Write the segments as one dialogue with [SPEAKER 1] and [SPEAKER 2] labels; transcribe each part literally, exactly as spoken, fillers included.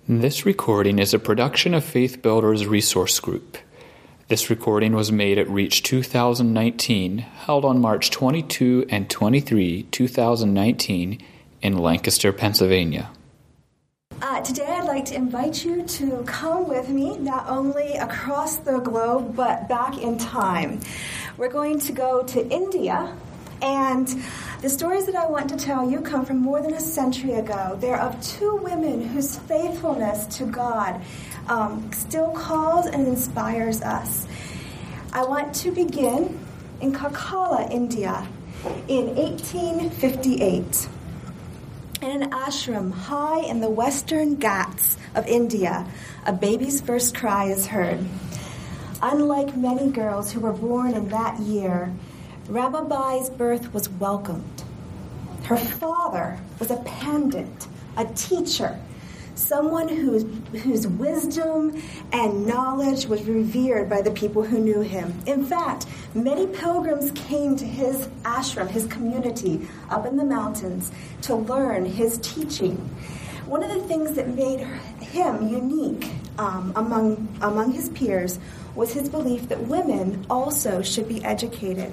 [SPEAKER 1] This recording is a production of Faith Builders Resource Group. This recording was made at Reach two thousand nineteen, held on March twenty-second and twenty-third, two thousand nineteen, in Lancaster, Pennsylvania.
[SPEAKER 2] Uh, today I'd like to invite you to come with me, not only across the globe, but back in time. We're going to go to India, and the stories that I want to tell you come from more than a century ago. They're of two women whose faithfulness to God um, still calls and inspires us. I want to begin in Karkala, India, in eighteen fifty-eight. In an ashram high in the western Ghats of India, a baby's first cry is heard. Unlike many girls who were born in that year, Ramabai's birth was welcomed. Her father was a pandit, a teacher, someone whose, whose wisdom and knowledge was revered by the people who knew him. In fact, many pilgrims came to his ashram, his community, up in the mountains to learn his teaching. One of the things that made him unique um, among, among his peers was his belief that women also should be educated.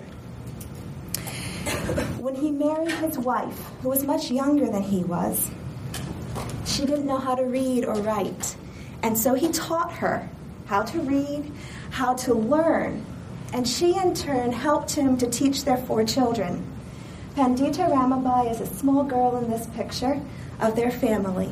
[SPEAKER 2] When he married his wife, who was much younger than he was, she didn't know how to read or write. And so he taught her how to read, how to learn, and she in turn helped him to teach their four children. Pandita Ramabai is a small girl in this picture of their family.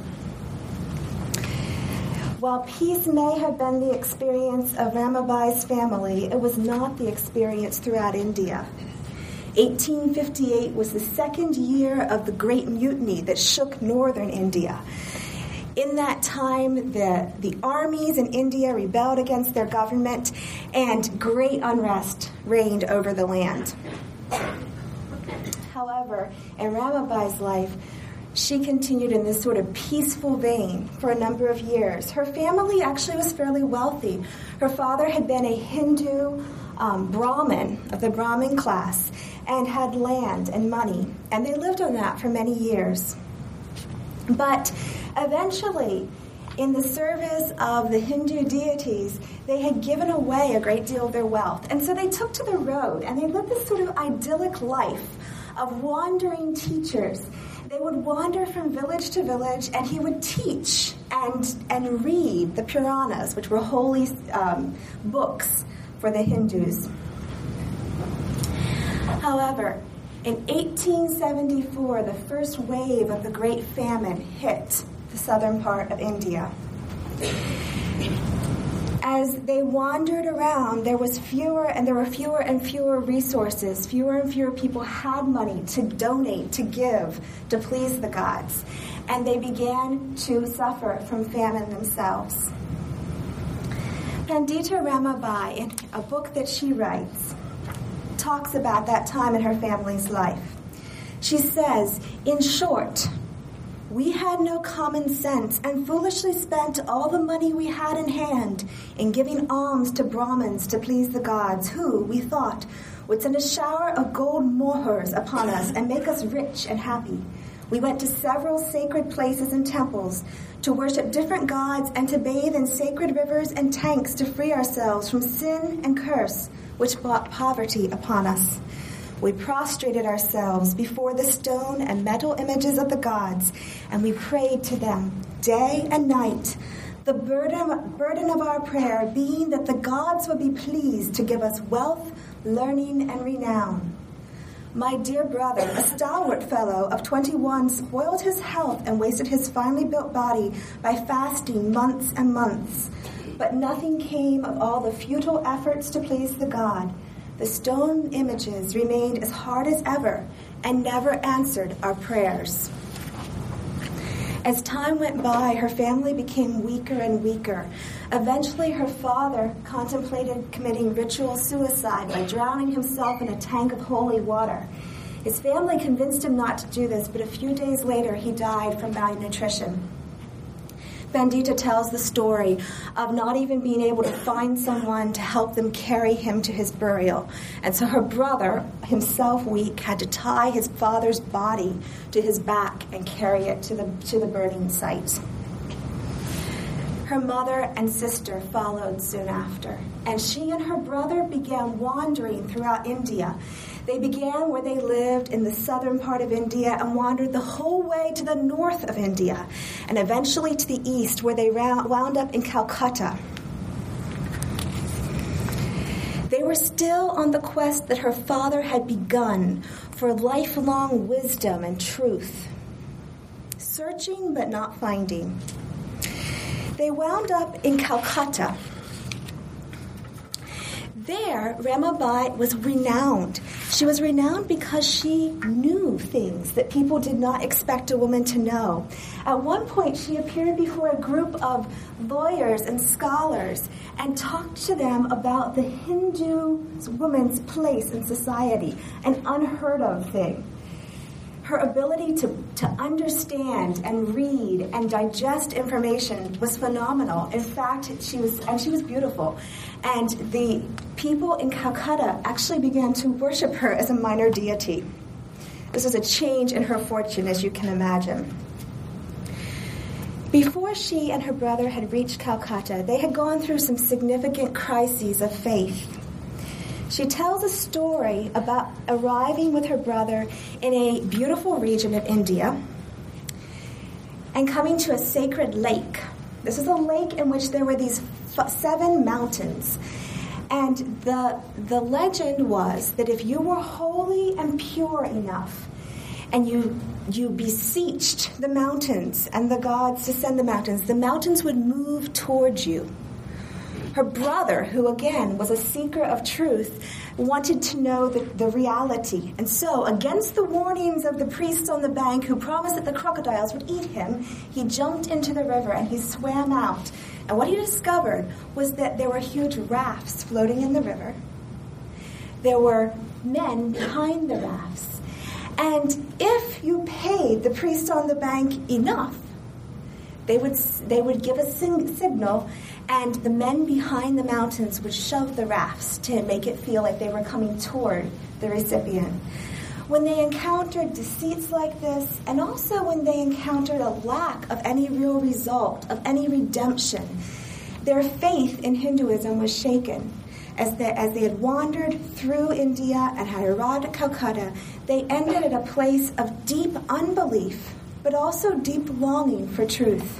[SPEAKER 2] While peace may have been the experience of Ramabai's family, it was not the experience throughout India. eighteen fifty-eight was the second year of the Great Mutiny that shook northern India. In that time, the, the armies in India rebelled against their government, and great unrest reigned over the land. However, in Ramabai's life, she continued in this sort of peaceful vein for a number of years. Her family actually was fairly wealthy. Her father had been a Hindu um, Brahmin of the Brahmin class and had land and money, and they lived on that for many years. But eventually, in the service of the Hindu deities, they had given away a great deal of their wealth. And so they took to the road, and they lived this sort of idyllic life of wandering teachers. They would wander from village to village, and he would teach and, and read the Puranas, which were holy um, books for the Hindus. However, in eighteen seventy-four, the first wave of the Great Famine hit the southern part of India. As they wandered around, there was fewer and there were fewer and fewer resources. Fewer and fewer people had money to donate, to give, to please the gods. And they began to suffer from famine themselves. Pandita Ramabai, in a book that she writes, talks about that time in her family's life. She says, in short, we had no common sense and foolishly spent all the money we had in hand in giving alms to Brahmins to please the gods, who, we thought, would send a shower of gold mohurs upon us and make us rich and happy. We went to several sacred places and temples to worship different gods and to bathe in sacred rivers and tanks to free ourselves from sin and curse, which brought poverty upon us. We prostrated ourselves before the stone and metal images of the gods, and we prayed to them day and night, the burden, burden of our prayer being that the gods would be pleased to give us wealth, learning, and renown. My dear brother, a stalwart fellow of twenty-one, spoiled his health and wasted his finely built body by fasting months and months. But nothing came of all the futile efforts to please the god. The stone images remained as hard as ever and never answered our prayers. As time went by, her family became weaker and weaker. Eventually, her father contemplated committing ritual suicide by drowning himself in a tank of holy water. His family convinced him not to do this, but a few days later, he died from malnutrition. Pandita tells the story of not even being able to find someone to help them carry him to his burial. And so her brother, himself weak, had to tie his father's body to his back and carry it to the to the burning site. Her mother and sister followed soon after, and she and her brother began wandering throughout India. They began where they lived in the southern part of India and wandered the whole way to the north of India, and eventually to the east, where they wound up in Calcutta. They were still on the quest that her father had begun for lifelong wisdom and truth, searching but not finding. They wound up in Calcutta. There, Ramabai was renowned. She was renowned because she knew things that people did not expect a woman to know. At one point, she appeared before a group of lawyers and scholars and talked to them about the Hindu woman's place in society, an unheard of thing. Her ability to, to understand and read and digest information was phenomenal. In fact, she was, and she was beautiful. And the people in Calcutta actually began to worship her as a minor deity. This was a change in her fortune, as you can imagine. Before she and her brother had reached Calcutta, they had gone through some significant crises of faith. She tells a story about arriving with her brother in a beautiful region of India and coming to a sacred lake. This is a lake in which there were these f- seven mountains. And the, the legend was that if you were holy and pure enough and you, you beseeched the mountains and the gods to send the mountains, the mountains would move towards you. Her brother, who again was a seeker of truth, wanted to know the, the reality. And so, against the warnings of the priests on the bank who promised that the crocodiles would eat him, he jumped into the river and he swam out. And what he discovered was that there were huge rafts floating in the river. There were men behind the rafts. And if you paid the priest on the bank enough, they would they would give a sing- signal, and the men behind the mountains would shove the rafts to make it feel like they were coming toward the recipient. When they encountered deceits like this, and also when they encountered a lack of any real result, of any redemption, their faith in Hinduism was shaken. As they, as they had wandered through India and had arrived at Calcutta, they ended at a place of deep unbelief, but also deep longing for truth.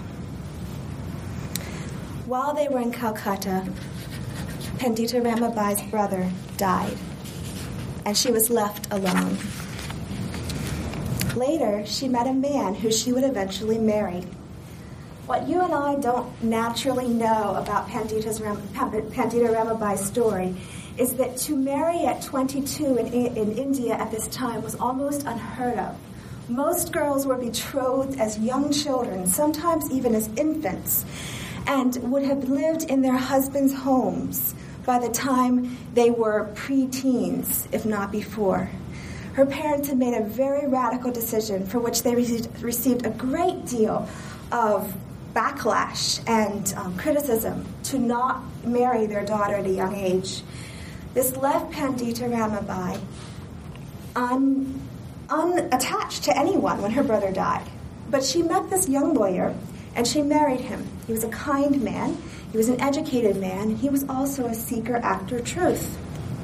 [SPEAKER 2] While they were in Calcutta, Pandita Ramabai's brother died, and she was left alone. Later, she met a man who she would eventually marry. What you and I don't naturally know about Pandita's Ram, Pandita Ramabai's story is that to marry at twenty-two in, in India at this time was almost unheard of. Most girls were betrothed as young children, sometimes even as infants, and would have lived in their husbands' homes by the time they were pre-teens, if not before. Her parents had made a very radical decision for which they received, received a great deal of backlash and um, criticism to not marry their daughter at a young age. This left Pandita Ramabai un, unattached to anyone when her brother died. But she met this young lawyer, and she married him. He was a kind man. He was an educated man. He was also a seeker after truth.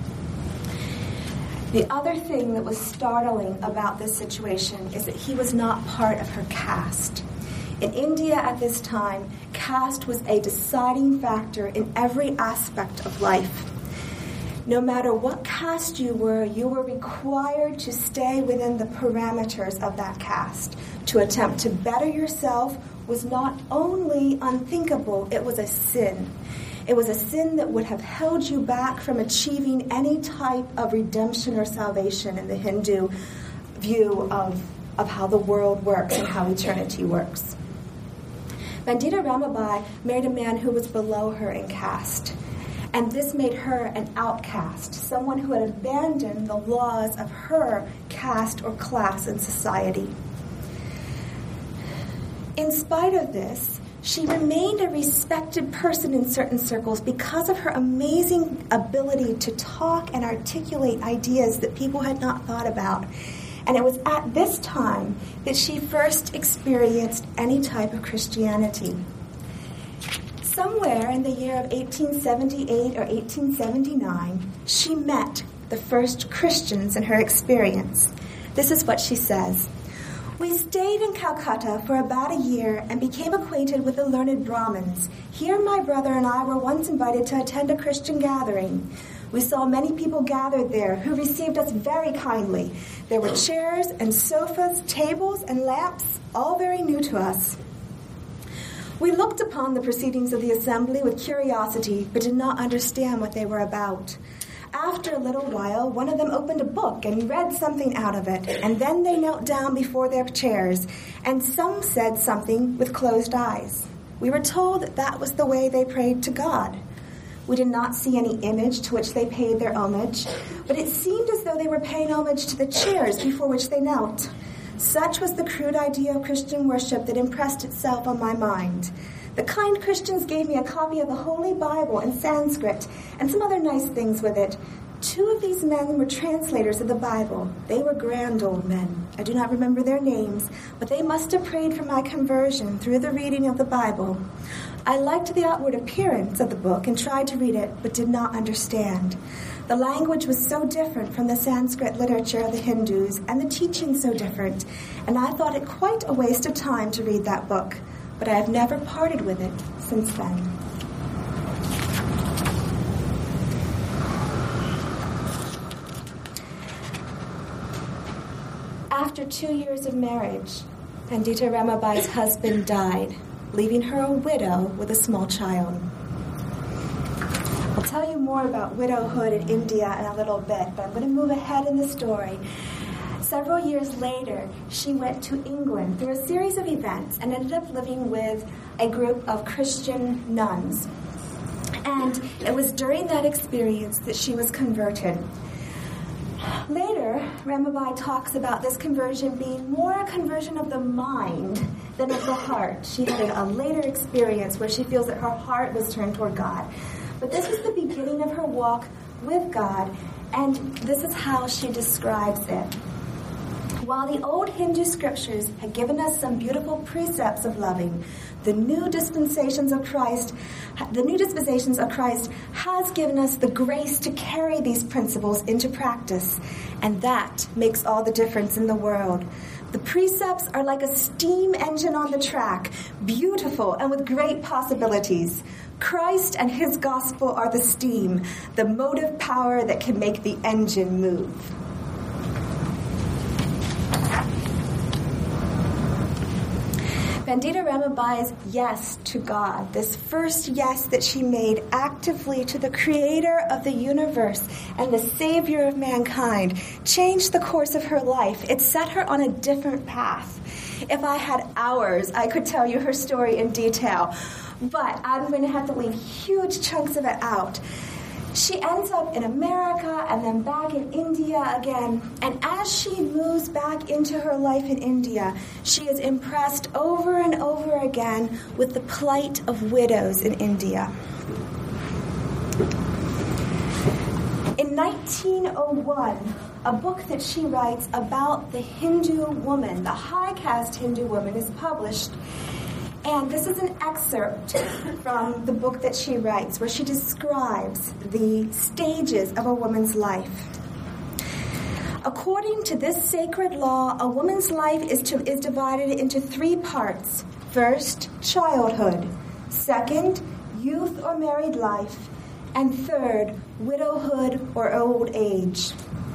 [SPEAKER 2] The other thing that was startling about this situation is that he was not part of her caste. In India at this time, caste was a deciding factor in every aspect of life. No matter what caste you were, you were required to stay within the parameters of that caste. To attempt to better yourself was not only unthinkable, it was a sin. It was a sin that would have held you back from achieving any type of redemption or salvation in the Hindu view of, of how the world works and how eternity works. Pandita Ramabai married a man who was below her in caste. And this made her an outcast, someone who had abandoned the laws of her caste or class in society. In spite of this, she remained a respected person in certain circles because of her amazing ability to talk and articulate ideas that people had not thought about. And it was at this time that she first experienced any type of Christianity. Somewhere in the year of eighteen seventy-eight or eighteen seventy-nine, she met the first Christians in her experience. This is what she says. We stayed in Calcutta for about a year and became acquainted with the learned Brahmins. Here my brother and I were once invited to attend a Christian gathering. We saw many people gathered there who received us very kindly. There were chairs and sofas, tables and lamps, all very new to us. We looked upon the proceedings of the assembly with curiosity, but did not understand what they were about. After a little while, one of them opened a book and read something out of it, and then they knelt down before their chairs, and some said something with closed eyes. We were told that that was the way they prayed to God. We did not see any image to which they paid their homage, but it seemed as though they were paying homage to the chairs before which they knelt. Such was the crude idea of Christian worship that impressed itself on my mind. The kind Christians gave me a copy of the Holy Bible in Sanskrit and some other nice things with it. Two of these men were translators of the Bible. They were grand old men. I do not remember their names, but they must have prayed for my conversion through the reading of the Bible. I liked the outward appearance of the book and tried to read it, but did not understand. The language was so different from the Sanskrit literature of the Hindus, and the teaching so different, and I thought it quite a waste of time to read that book, but I have never parted with it since then. After two years of marriage, Pandita Ramabai's husband died, leaving her a widow with a small child. I'll tell you more about widowhood in India in a little bit, but I'm going to move ahead in the story. Several years later, she went to England through a series of events and ended up living with a group of Christian nuns. And it was during that experience that she was converted. Later, Ramabai talks about this conversion being more a conversion of the mind than of the heart. She had a later experience where she feels that her heart was turned toward God. But this was the beginning of her walk with God, and this is how she describes it. While the old Hindu scriptures had given us some beautiful precepts of loving, the new dispensations of Christ, the new dispensations of Christ has given us the grace to carry these principles into practice, and that makes all the difference in the world. The precepts are like a steam engine on the track, beautiful and with great possibilities. Christ and his gospel are the steam, the motive power that can make the engine move. Pandita Ramabai's yes to God, this first yes that she made actively to the creator of the universe and the savior of mankind, changed the course of her life. It set her on a different path. If I had hours, I could tell you her story in detail, but I'm going to have to leave huge chunks of it out. She ends up in America and then back in India again. And as she moves back into her life in India, she is impressed over and over again with the plight of widows in India. In nineteen oh one, a book that she writes about the Hindu woman, the high caste Hindu woman, is published. And this is an excerpt from the book that she writes, where she describes the stages of a woman's life. According to this sacred law, a woman's life is, to, is divided into three parts. First, childhood. Second, youth or married life. And third, widowhood or old age.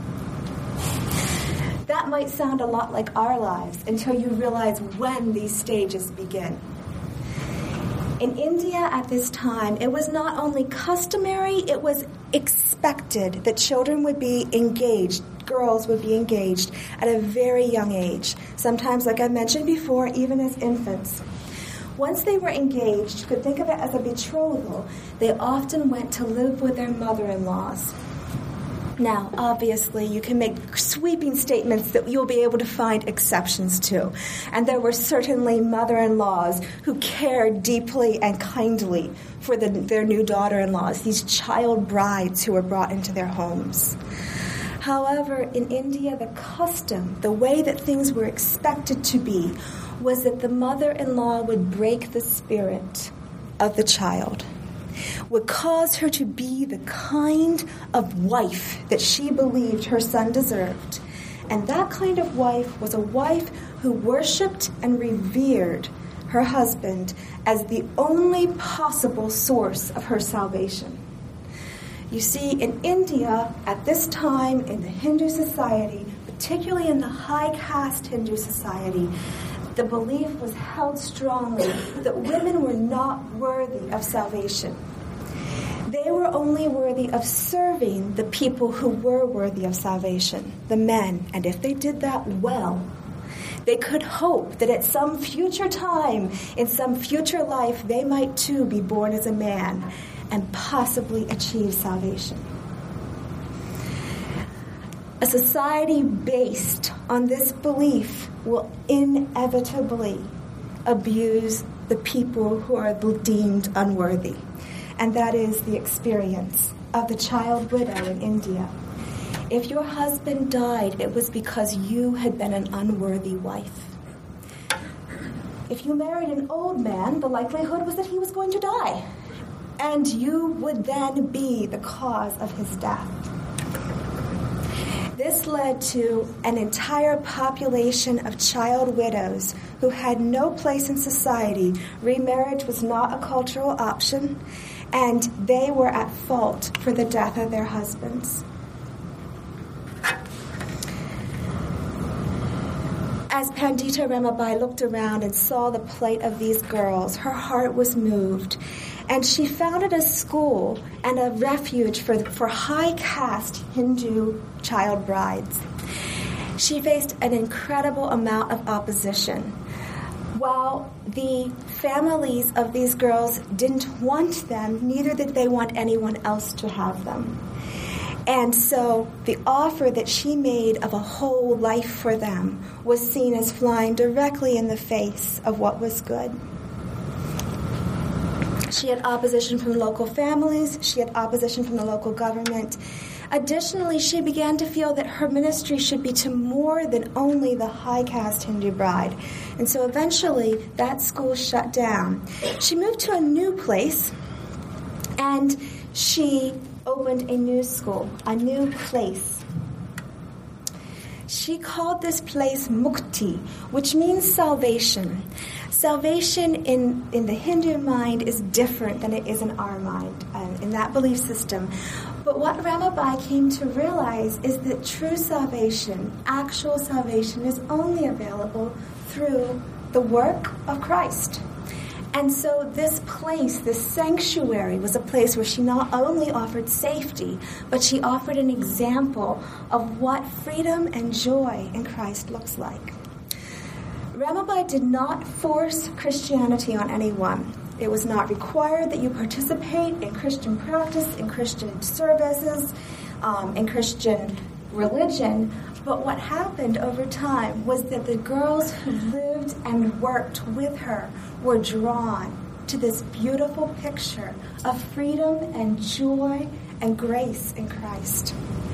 [SPEAKER 2] That might sound a lot like our lives until you realize when these stages begin. In India at this time, it was not only customary, it was expected that children would be engaged, girls would be engaged at a very young age, sometimes, like I mentioned before, even as infants. Once they were engaged, you could think of it as a betrothal, they often went to live with their mother-in-laws. Now, obviously, you can make sweeping statements that you'll be able to find exceptions to. And there were certainly mother-in-laws who cared deeply and kindly for the, their new daughter-in-laws, these child brides who were brought into their homes. However, in India, the custom, the way that things were expected to be, was that the mother-in-law would break the spirit of the child would cause her to be the kind of wife that she believed her son deserved. And that kind of wife was a wife who worshipped and revered her husband as the only possible source of her salvation. You see, in India, at this time in the Hindu society, particularly in the high caste Hindu society, the belief was held strongly that women were not worthy of salvation. They were only worthy of serving the people who were worthy of salvation, the men. And if they did that well, they could hope that at some future time, in some future life, they might too be born as a man and possibly achieve salvation. A society based on this belief will inevitably abuse the people who are deemed unworthy. And that is the experience of the child widow in India. If your husband died, it was because you had been an unworthy wife. If you married an old man, the likelihood was that he was going to die. And you would then be the cause of his death. This led to an entire population of child widows who had no place in society. Remarriage was not a cultural option, and they were at fault for the death of their husbands. As Pandita Ramabai looked around and saw the plight of these girls, her heart was moved. And she founded a school and a refuge for, for high-caste Hindu child brides. She faced an incredible amount of opposition. While the families of these girls didn't want them, neither did they want anyone else to have them. And so the offer that she made of a whole life for them was seen as flying directly in the face of what was good. She had opposition from local families. She had opposition from the local government. Additionally, she began to feel that her ministry should be to more than only the high-caste Hindu bride. And so eventually, that school shut down. She moved to a new place, and she opened a new school, a new place. She called this place Mukti, which means salvation. Salvation in, in the Hindu mind is different than it is in our mind, uh, in that belief system. But what Ramabai came to realize is that true salvation, actual salvation, is only available through the work of Christ. And so this place, this sanctuary, was a place where she not only offered safety, but she offered an example of what freedom and joy in Christ looks like. Ramabai did not force Christianity on anyone. It was not required that you participate in Christian practice, in Christian services, um, in Christian religion. But what happened over time was that the girls who lived and worked with her were drawn to this beautiful picture of freedom and joy and grace in Christ.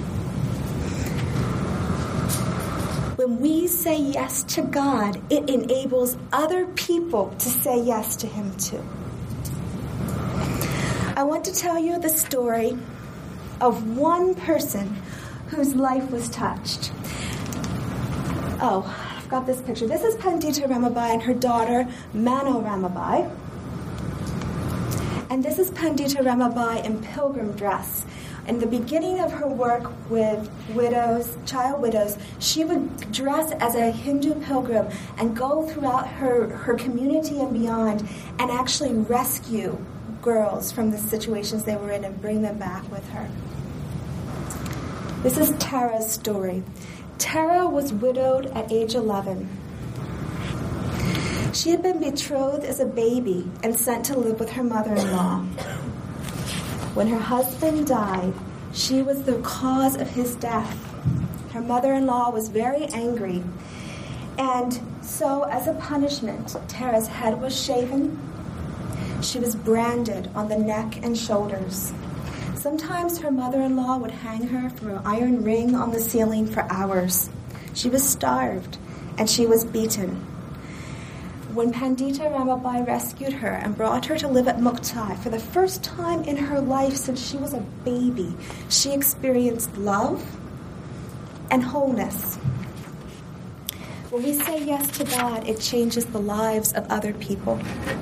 [SPEAKER 2] When we say yes to God, it enables other people to say yes to Him too. I want to tell you the story of one person whose life was touched. Oh, I've got this picture. This is Pandita Ramabai and her daughter, Mano Ramabai. And this is Pandita Ramabai in pilgrim dress. In the beginning of her work with widows, child widows, she would dress as a Hindu pilgrim and go throughout her, her community and beyond and actually rescue girls from the situations they were in and bring them back with her. This is Tara's story. Tara was widowed at age eleven. She had been betrothed as a baby and sent to live with her mother-in-law. When her husband died, she was the cause of his death. Her mother-in-law was very angry. And so, as a punishment, Tara's head was shaven. She was branded on the neck and shoulders. Sometimes her mother-in-law would hang her from an iron ring on the ceiling for hours. She was starved, and she was beaten. when Pandita Ramabai rescued her and brought her to live at Muktai, for the first time in her life since she was a baby, she experienced love and wholeness. When we say yes to God, it changes the lives of other people.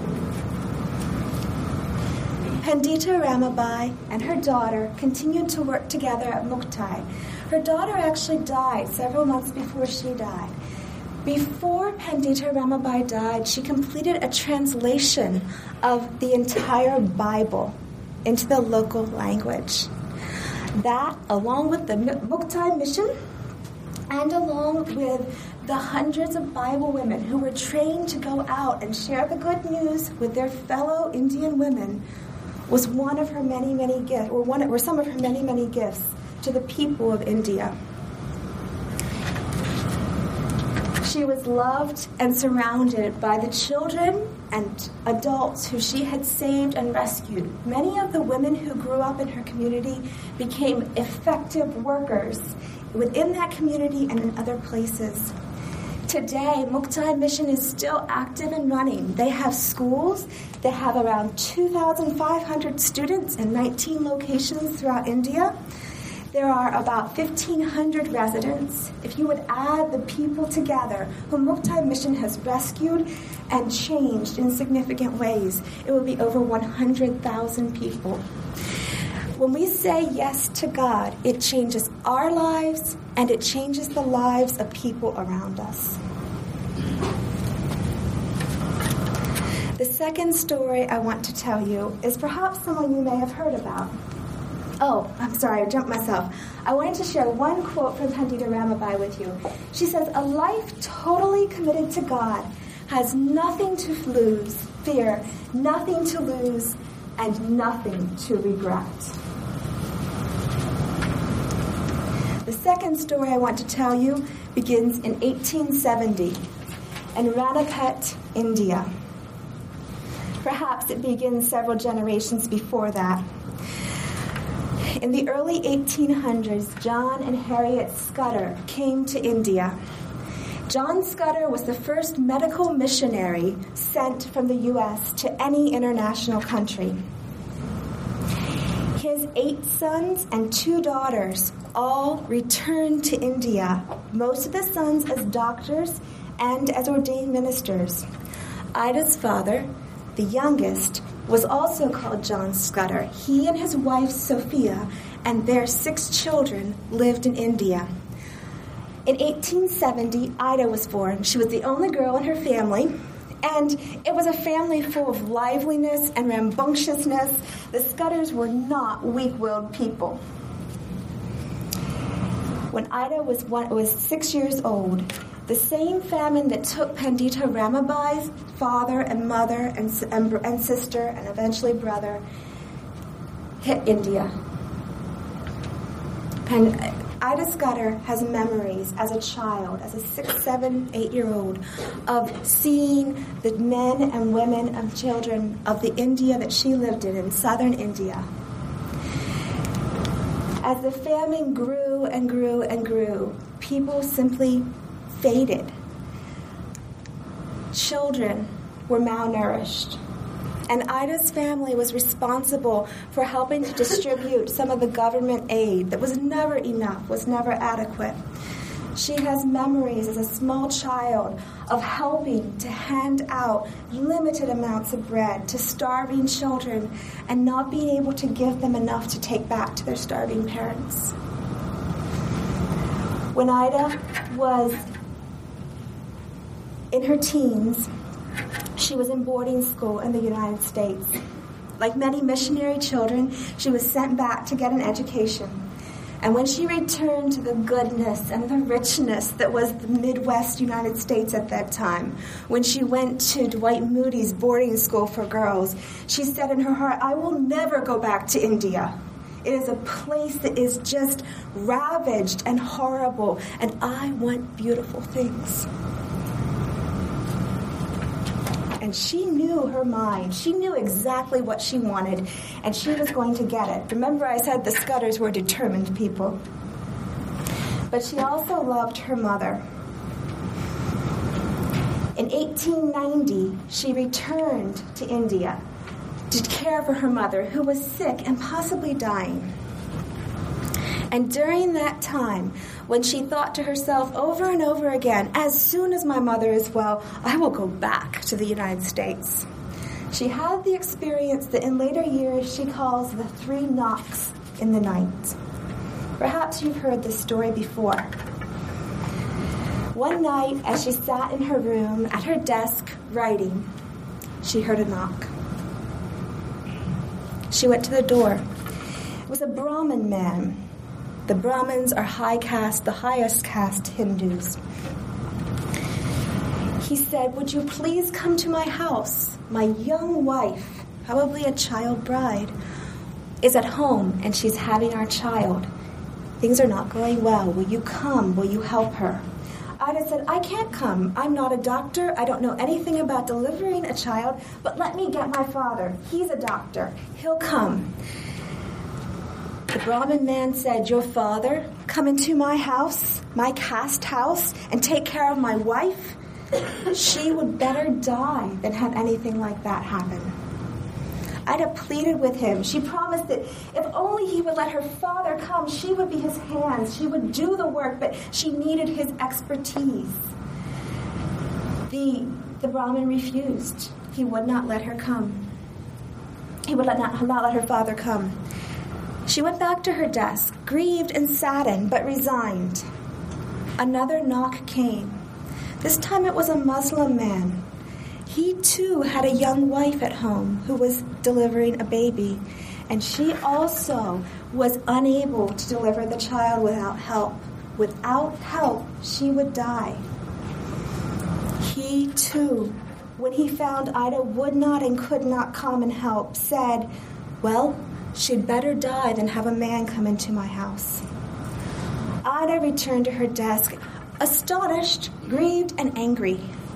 [SPEAKER 2] Pandita Ramabai and her daughter continued to work together at Muktai. Her daughter actually died several months before she died. Before Pandita Ramabai died, she completed a translation of the entire Bible into the local language. That, along with the Muktai mission, and along with the hundreds of Bible women who were trained to go out and share the good news with their fellow Indian women, was one of her many, many gifts, or one, or some of her many, many gifts to the people of India. She was loved and surrounded by the children and adults who she had saved and rescued. Many of the women who grew up in her community became effective workers within that community and in other places. Today, Muktai Mission is still active and running. They have schools. They have around two thousand five hundred students in nineteen locations throughout India. There are about fifteen hundred residents. If you would add the people together who Muktai Mission has rescued and changed in significant ways, it would be over one hundred thousand people. When we say yes to God, it changes our lives and it changes the lives of people around us. The second story I want to tell you is perhaps someone you may have heard about. Oh, I'm sorry, I jumped myself. I wanted to share one quote from Pandita Ramabai with you. She says, "A life totally committed to God has nothing to lose, fear, nothing to lose, and nothing to regret." The second story I want to tell you begins in eighteen seventy in Ranipet, India. Perhaps it begins several generations before that. In the early eighteen hundreds, John and Harriet Scudder came to India. John Scudder was the first medical missionary sent from the U S to any international country. His eight sons and two daughters all returned to India, most of the sons as doctors and as ordained ministers. Ida's father, the youngest, was also called John Scudder. He and his wife Sophia and their six children lived in India. In eighteen seventy, Ida was born. She was the only girl in her family, and it was a family full of liveliness and rambunctiousness. The Scudders were not weak-willed people. When Ida was one, was six years old, the same famine that took Pandita Ramabai's father and mother and, and, and sister and eventually brother hit India. Pan, Ida Scudder has memories as a child, as a six, seven, eight-year-old, of seeing the men and women and children of the India that she lived in, in southern India. As the famine grew and grew and grew, people simply faded. Children were malnourished. And Ida's family was responsible for helping to distribute some of the government aid that was never enough, was never adequate. She has memories as a small child of helping to hand out limited amounts of bread to starving children and not being able to give them enough to take back to their starving parents. When Ida was in her teens, she was in boarding school in the United States. Like many missionary children, she was sent back to get an education. And when she returned to the goodness and the richness that was the Midwest United States at that time, when she went to Dwight Moody's boarding school for girls, she said in her heart, "I will never go back to India. It is a place that is just ravaged and horrible, and I want beautiful things." And she knew her mind. She knew exactly what she wanted, and she was going to get it. Remember, I said the Scudders were determined people. But she also loved her mother. In eighteen ninety, she returned to India to care for her mother, who was sick and possibly dying. And during that time, when she thought to herself over and over again, as soon as my mother is well, I will go back to the United States, she had the experience that in later years she calls the three knocks in the night. Perhaps you've heard this story before. One night, as she sat in her room at her desk writing, she heard a knock. She went to the door. It was a Brahmin man. The Brahmins are high caste, the highest caste Hindus. He said, "Would you please come to my house? My young wife, probably a child bride, is at home and she's having our child. Things are not going well. Will you come? Will you help her?" Ida said, "I can't come. I'm not a doctor. I don't know anything about delivering a child, but let me get my father. He's a doctor. He'll come." The Brahmin man said, "Your father come into my house, my caste house, and take care of my wife? She would better die than have anything like that happen." Ida pleaded with him. She promised that if only he would let her father come, she would be his hands. She would do the work, but she needed his expertise. The, the Brahmin refused. He would not let her come. He would not, not let her father come. She went back to her desk, grieved and saddened, but resigned. Another knock came. This time it was a Muslim man. He, too, had a young wife at home who was delivering a baby, and she also was unable to deliver the child without help. Without help, she would die. He, too, when he found Ida would not and could not come and help, said, "Well, she'd better die than have a man come into my house." Ida returned to her desk, astonished, grieved, and angry.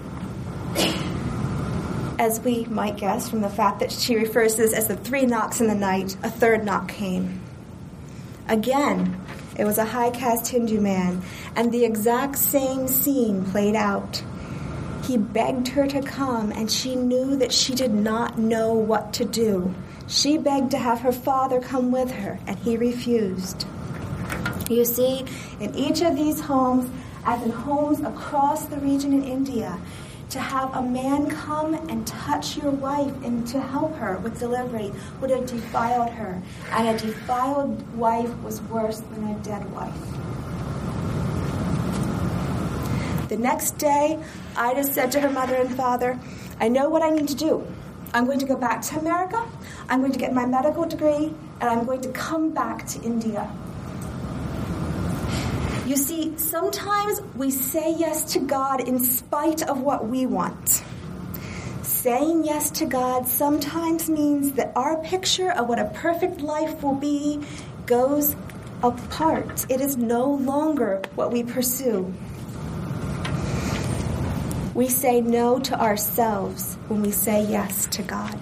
[SPEAKER 2] As we might guess from the fact that she refers to this as the three knocks in the night, a third knock came. Again, it was a high caste Hindu man, and the exact same scene played out. He begged her to come, and she knew that she did not know what to do. She begged to have her father come with her, and he refused. You see, in each of these homes, as in homes across the region in India, to have a man come and touch your wife and to help her with delivery would have defiled her. And a defiled wife was worse than a dead wife. The next day, Ida said to her mother and father, "I know what I need to do. I'm going to go back to America, I'm going to get my medical degree, and I'm going to come back to India." You see, sometimes we say yes to God in spite of what we want. Saying yes to God sometimes means that our picture of what a perfect life will be goes apart. It is no longer what we pursue. We say no to ourselves when we say yes to God.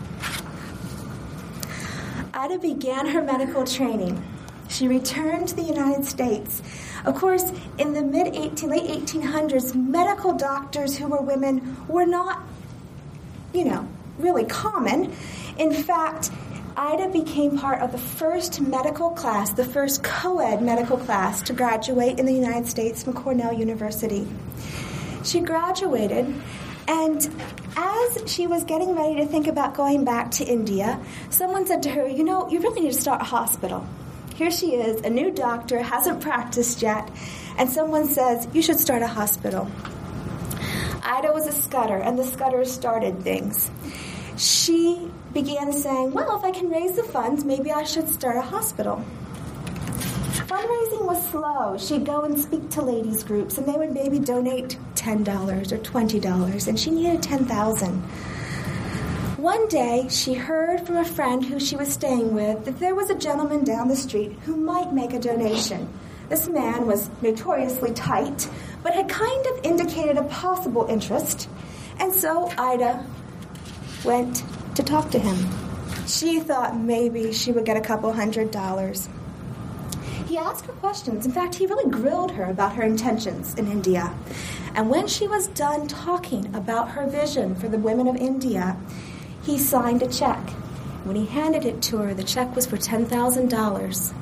[SPEAKER 2] Ida began her medical training. She returned to the United States. Of course, in the mid eighteen, late eighteen hundreds, medical doctors who were women were not, you know, really common. In fact, Ida became part of the first medical class, the first co-ed medical class to graduate in the United States from Cornell University. She graduated, and as she was getting ready to think about going back to India, someone said to her, "You know, you really need to start a hospital." Here she is, a new doctor, hasn't practiced yet, and someone says, "You should start a hospital." Ida was a scudder, and the scudders started things. She began saying, "Well, if I can raise the funds, maybe I should start a hospital." Fundraising was slow. She'd go and speak to ladies' groups, and they would maybe donate ten dollars or twenty dollars, and she needed ten thousand dollars. One day, she heard from a friend who she was staying with that there was a gentleman down the street who might make a donation. This man was notoriously tight, but had kind of indicated a possible interest, and so Ida went to talk to him. She thought maybe she would get a couple hundred dollars. he asked her questions. In fact, he really grilled her about her intentions in India. And when she was done talking about her vision for the women of India, he signed a check. When he handed it to her, the check was for ten thousand dollars.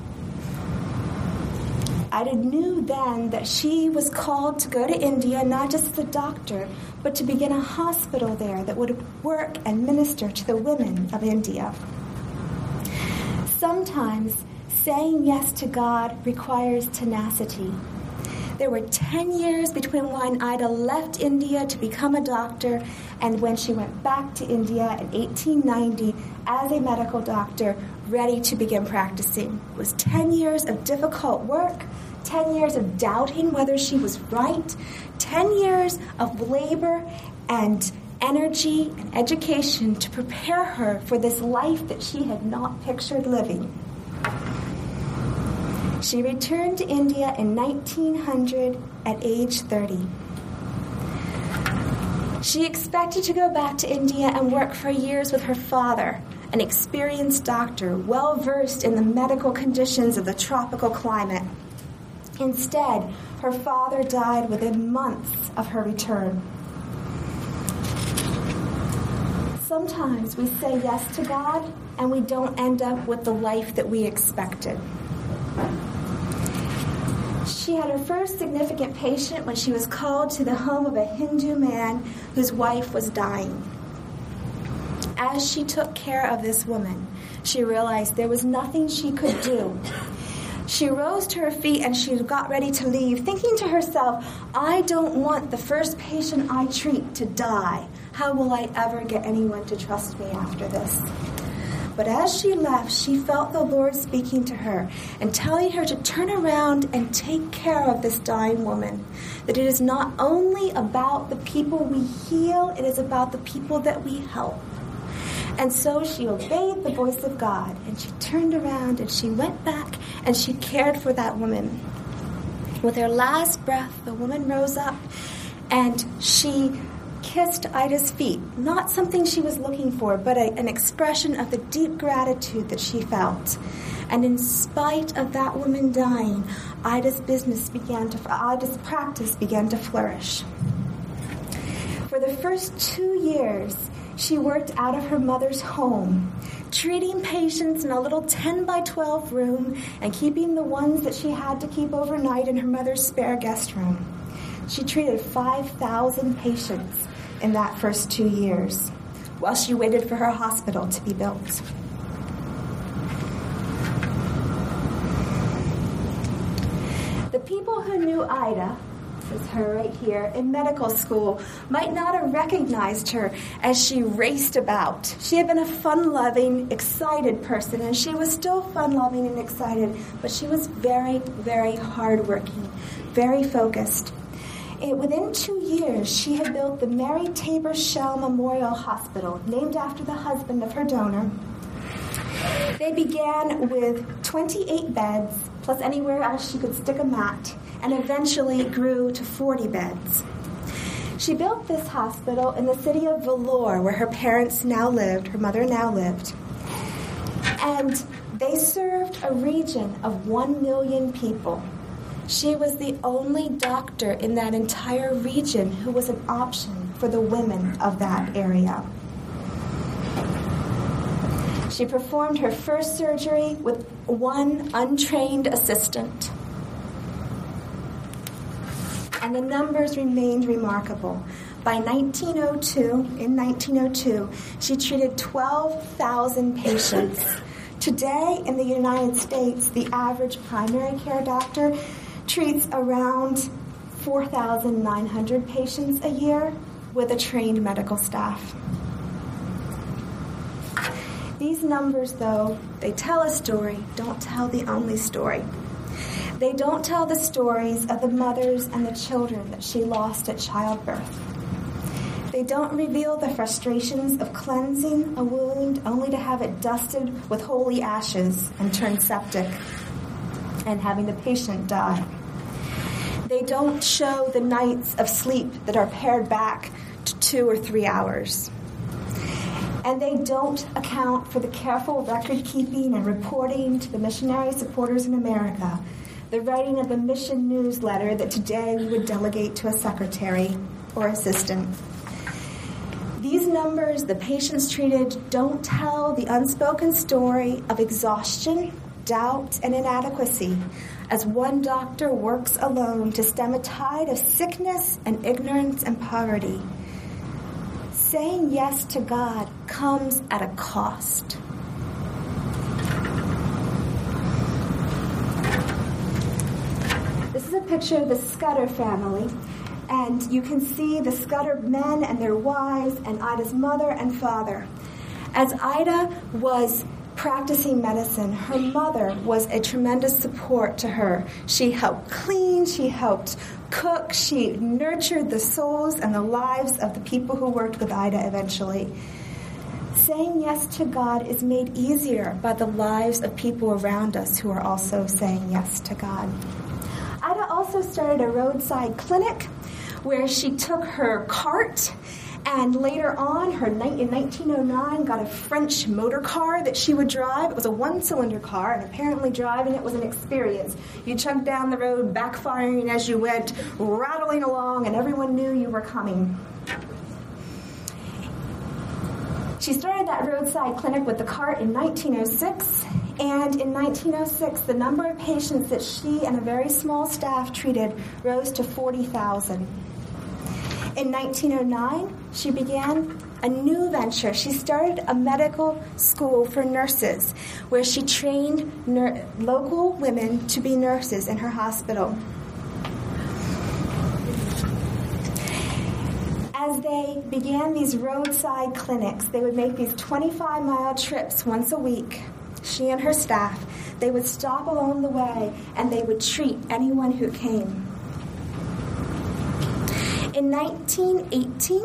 [SPEAKER 2] Ida knew then that she was called to go to India, not just as a doctor, but to begin a hospital there that would work and minister to the women of India. Sometimes saying yes to God requires tenacity. There were ten years between when Ida left India to become a doctor and when she went back to India in eighteen ninety as a medical doctor, ready to begin practicing. It was ten years of difficult work, ten years of doubting whether she was right, ten years of labor and energy and education to prepare her for this life that she had not pictured living. She returned to India in nineteen hundred at age thirty. She expected to go back to India and work for years with her father, an experienced doctor, well-versed in the medical conditions of the tropical climate. Instead, her father died within months of her return. Sometimes we say yes to God and we don't end up with the life that we expected. She had her first significant patient when she was called to the home of a Hindu man whose wife was dying. As she took care of this woman, she realized there was nothing she could do. She rose to her feet and she got ready to leave, thinking to herself, I don't want the first patient I treat to die. How will I ever get anyone to trust me after this? But as she left, she felt the Lord speaking to her and telling her to turn around and take care of this dying woman. That it is not only about the people we heal, it is about the people that we help. And so she obeyed the voice of God, and she turned around and she went back and she cared for that woman. With her last breath, the woman rose up and she kissed Ida's feet, not something she was looking for, but a, an expression of the deep gratitude that she felt. And in spite of that woman dying, Ida's business began to, Ida's practice began to flourish. For the first two years, she worked out of her mother's home, treating patients in a little ten by twelve room and keeping the ones that she had to keep overnight in her mother's spare guest room. She treated five thousand patients in that first two years while she waited for her hospital to be built. The people who knew Ida, this is her right here, in medical school, might not have recognized her as she raced about. She had been a fun-loving, excited person, and she was still fun-loving and excited, but she was very, very hardworking, very focused. It, within two years, she had built the Mary Tabor Shell Memorial Hospital, named after the husband of her donor. They began with twenty-eight beds, plus anywhere else she could stick a mat, and eventually grew to forty beds. She built this hospital in the city of Vellore, where her parents now lived, her mother now lived. And they served a region of one million people. She was the only doctor in that entire region who was an option for the women of that area. She performed her first surgery with one untrained assistant. And the numbers remained remarkable. By nineteen oh two, in nineteen oh two, she treated twelve thousand patients. Today, in the United States, the average primary care doctor treats around four thousand nine hundred patients a year with a trained medical staff. These numbers, though, they tell a story, don't tell the only story. They don't tell the stories of the mothers and the children that she lost at childbirth. They don't reveal the frustrations of cleansing a wound only to have it dusted with holy ashes and turn septic and having the patient die. They don't show the nights of sleep that are pared back to two or three hours. And they don't account for the careful record-keeping and reporting to the missionary supporters in America, the writing of the mission newsletter that today we would delegate to a secretary or assistant. These numbers, the patients treated, don't tell the unspoken story of exhaustion, doubt, and inadequacy as one doctor works alone to stem a tide of sickness and ignorance and poverty. Saying yes to God comes at a cost. This is a picture of the Scudder family, and you can see the Scudder men and their wives and Ida's mother and father. As Ida was practicing medicine, her mother was a tremendous support to her. She helped clean, she helped cook, she nurtured the souls and the lives of the people who worked with Ida eventually. Saying yes to God is made easier by the lives of people around us who are also saying yes to God. Ida also started a roadside clinic where she took her cart and later on, her in nineteen oh nine, got a French motor car that she would drive. It was a one-cylinder car, and apparently driving it was an experience. You chugged down the road, backfiring as you went, rattling along, and everyone knew you were coming. She started that roadside clinic with the cart in nineteen oh six, and in nineteen oh six, the number of patients that she and a very small staff treated rose to forty thousand. In nineteen oh nine, she began a new venture. She started a medical school for nurses where she trained ner- local women to be nurses in her hospital. As they began these roadside clinics, they would make these twenty-five mile trips once a week. She and her staff, they would stop along the way and they would treat anyone who came. In nineteen eighteen,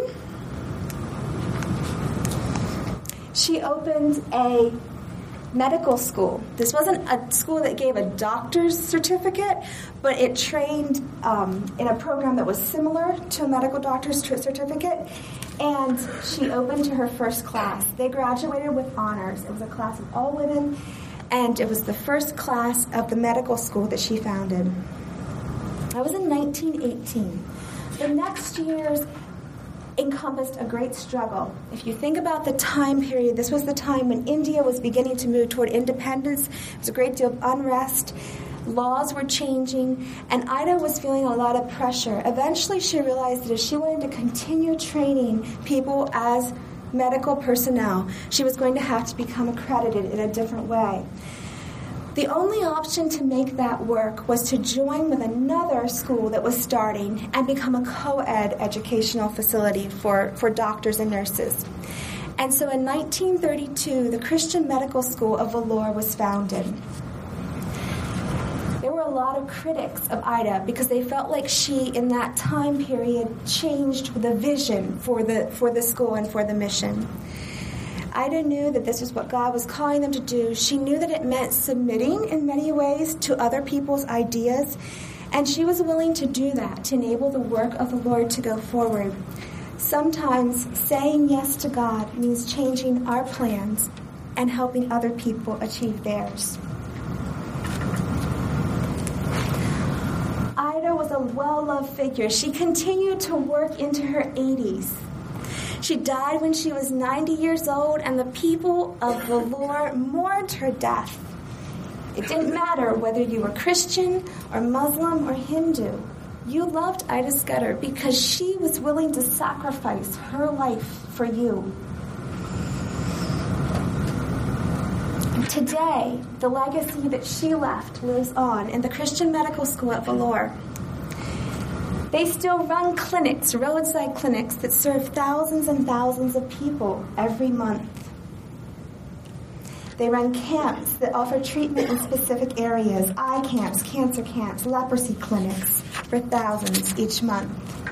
[SPEAKER 2] she opened a medical school. This wasn't a school that gave a doctor's certificate, but it trained um, in a program that was similar to a medical doctor's certificate, and she opened to her first class. They graduated with honors. It was a class of all women, and it was the first class of the medical school that she founded. That was in nineteen eighteen. The next years encompassed a great struggle. If you think about the time period, this was the time when India was beginning to move toward independence. There was a great deal of unrest. Laws were changing, and Ida was feeling a lot of pressure. Eventually, she realized that if she wanted to continue training people as medical personnel, she was going to have to become accredited in a different way. The only option to make that work was to join with another school that was starting and become a co-ed educational facility for, for doctors and nurses. And so in nineteen thirty-two, the Christian Medical School of Vellore was founded. There were a lot of critics of Ida because they felt like she, in that time period, changed the vision for the, for the school and for the mission. Ida knew that this was what God was calling them to do. She knew that it meant submitting in many ways to other people's ideas, and she was willing to do that to enable the work of the Lord to go forward. Sometimes saying yes to God means changing our plans and helping other people achieve theirs. Ida was a well-loved figure. She continued to work into her eighties. She died when she was ninety years old, and the people of Vellore mourned her death. It didn't matter whether you were Christian or Muslim or Hindu. You loved Ida Scudder because she was willing to sacrifice her life for you. Today, the legacy that she left lives on in the Christian Medical School at Vellore. They still run clinics, roadside clinics, that serve thousands and thousands of people every month. They run camps that offer treatment in specific areas, eye camps, cancer camps, leprosy clinics for thousands each month.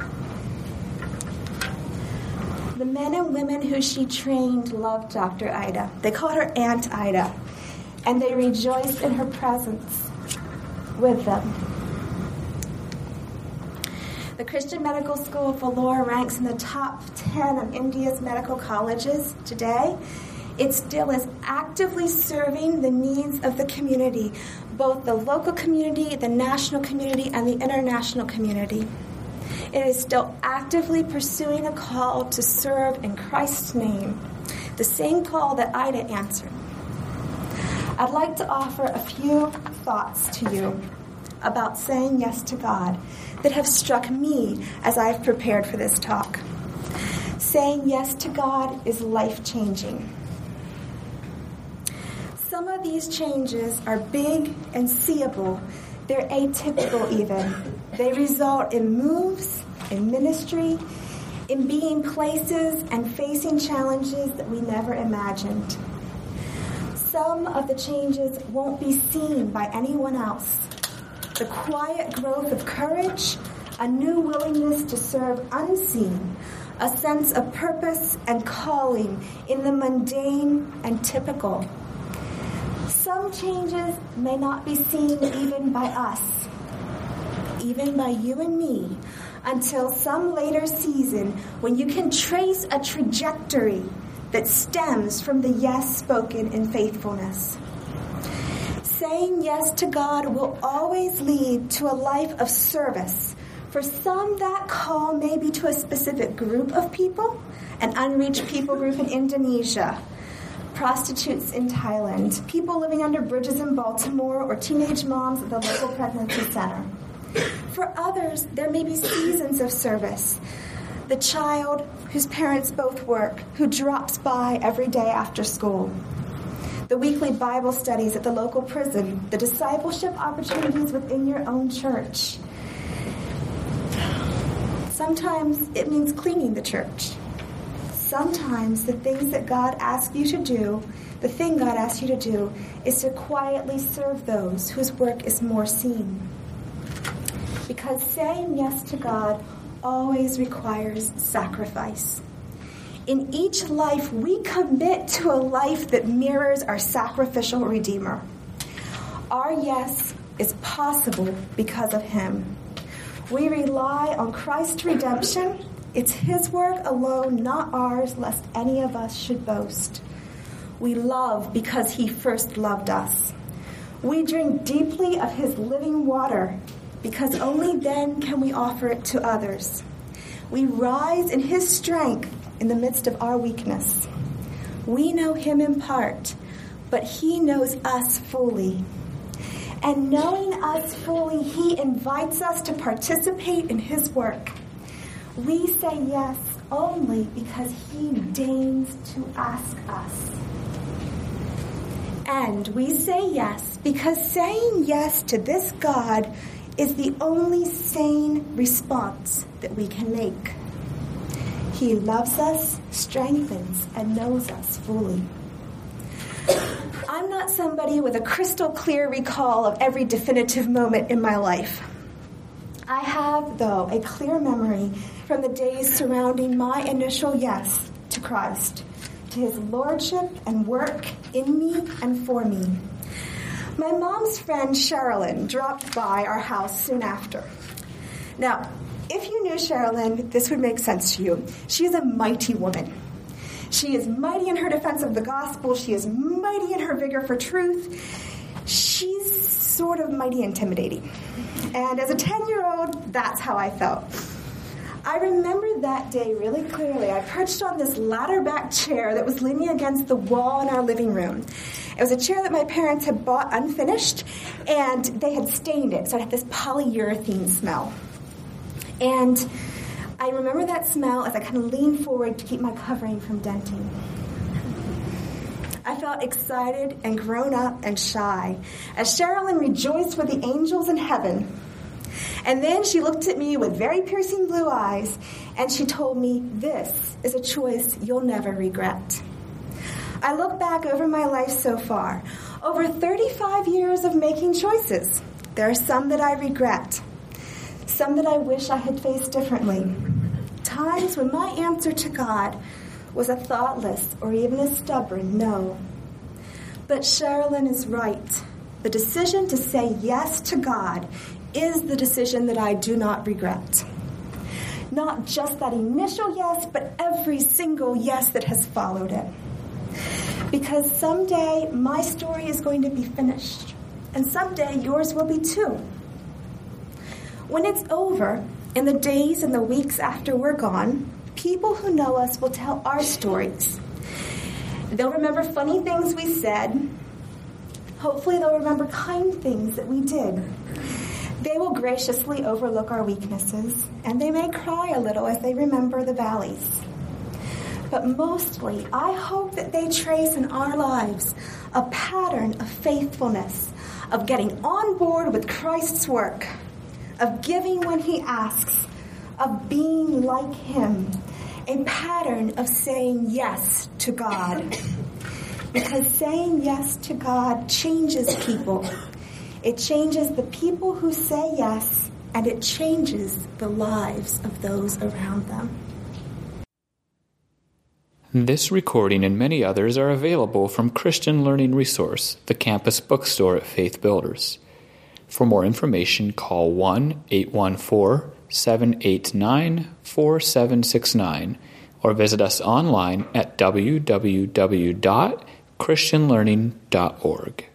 [SPEAKER 2] The men and women who she trained loved Doctor Ida. They called her Aunt Ida, and they rejoiced in her presence with them. The Christian Medical School of Vellore ranks in the top ten of India's medical colleges today. It still is actively serving the needs of the community, both the local community, the national community, and the international community. It is still actively pursuing a call to serve in Christ's name, the same call that Ida answered. I'd like to offer a few thoughts to you about saying yes to God that have struck me as I've prepared for this talk. Saying yes to God is life-changing. Some of these changes are big and seeable. They're atypical even. They result in moves, in ministry, in being places and facing challenges that we never imagined. Some of the changes won't be seen by anyone else. The quiet growth of courage, a new willingness to serve unseen, a sense of purpose and calling in the mundane and typical. Some changes may not be seen even by us, even by you and me, until some later season when you can trace a trajectory that stems from the yes spoken in faithfulness. Saying yes to God will always lead to a life of service. For some, that call may be to a specific group of people, an unreached people group in Indonesia, prostitutes in Thailand, people living under bridges in Baltimore, or teenage moms at the local pregnancy center. For others, there may be seasons of service. The child whose parents both work, who drops by every day after school. The weekly Bible studies at the local prison, the discipleship opportunities within your own church. Sometimes it means cleaning the church. Sometimes the things that God asks you to do, the thing God asks you to do, is to quietly serve those whose work is more seen. Because saying yes to God always requires sacrifice. In each life, we commit to a life that mirrors our sacrificial Redeemer. Our yes is possible because of Him. We rely on Christ's redemption. It's His work alone, not ours, lest any of us should boast. We love because He first loved us. We drink deeply of His living water because only then can we offer it to others. We rise in His strength in the midst of our weakness. We know Him in part, but He knows us fully. And knowing us fully, He invites us to participate in His work. We say yes only because He deigns to ask us. And we say yes because saying yes to this God is the only sane response that we can make. He loves us, strengthens, and knows us fully. I'm not somebody with a crystal clear recall of every definitive moment in my life. I have, though, a clear memory from the days surrounding my initial yes to Christ, to His lordship and work in me and for me. My mom's friend Sherilyn dropped by our house soon after. Now, if you knew Sherilyn, this would make sense to you. She is a mighty woman. She is mighty in her defense of the gospel. She is mighty in her vigor for truth. She's sort of mighty intimidating. And as a ten-year-old, that's how I felt. I remember that day really clearly. I perched on this ladder-back chair that was leaning against the wall in our living room. It was a chair that my parents had bought unfinished, and they had stained it, so it had this polyurethane smell. And I remember that smell as I kind of leaned forward to keep my covering from denting. I felt excited and grown up and shy as Sherilyn rejoiced with the angels in heaven. And then she looked at me with very piercing blue eyes, and she told me, "This is a choice you'll never regret." I look back over my life so far, over thirty-five years of making choices. There are some that I regret, some that I wish I had faced differently. Times when my answer to God was a thoughtless or even a stubborn no. But Sherilyn is right. The decision to say yes to God is the decision that I do not regret. Not just that initial yes, but every single yes that has followed it. Because someday my story is going to be finished, and someday yours will be too. When it's over, in the days and the weeks after we're gone, people who know us will tell our stories. They'll remember funny things we said. Hopefully they'll remember kind things that we did. They will graciously overlook our weaknesses, and they may cry a little as they remember the valleys. But mostly, I hope that they trace in our lives a pattern of faithfulness, of getting on board with Christ's work, of giving when he asks, of being like him, a pattern of saying yes to God. Because saying yes to God changes people. It changes the people who say yes, and it changes the lives of those around them.
[SPEAKER 1] This recording and many others are available from Christian Learning Resource, the campus bookstore at Faith Builders. For more information, call one eight one four, seven eight nine, four seven six nine or visit us online at w w w dot christian learning dot org.